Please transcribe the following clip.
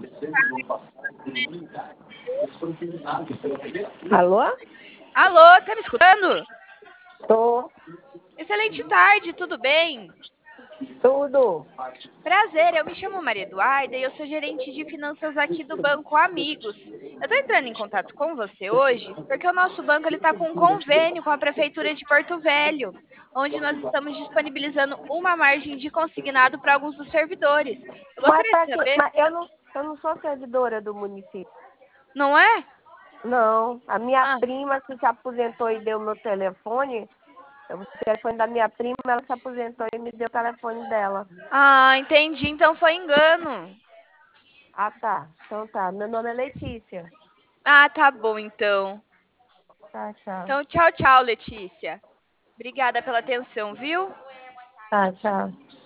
Alô? Alô, tá me escutando? Tô. Excelente tarde, tudo bem? Tudo. Prazer, eu me chamo Maria Eduarda e eu sou gerente de finanças aqui do Banco Amigos. Eu tô entrando em contato com você hoje porque o nosso banco ele tá com um convênio com a Prefeitura de Porto Velho, onde nós estamos disponibilizando uma margem de consignado para alguns dos servidores. Eu Mas gostaria de para quê? saber, Mas eu não sou servidora do município. não é? Não. A minha Ah, prima que se aposentou e deu meu telefone, o telefone da minha prima, ela se aposentou e me deu o telefone dela. entendi, então foi engano. Ah, tá. Então tá. Meu nome é Letícia. Ah, tá bom então. Tá, tchau. Então, tchau, tchau, Letícia. Obrigada pela atenção, viu? Tá, tchau.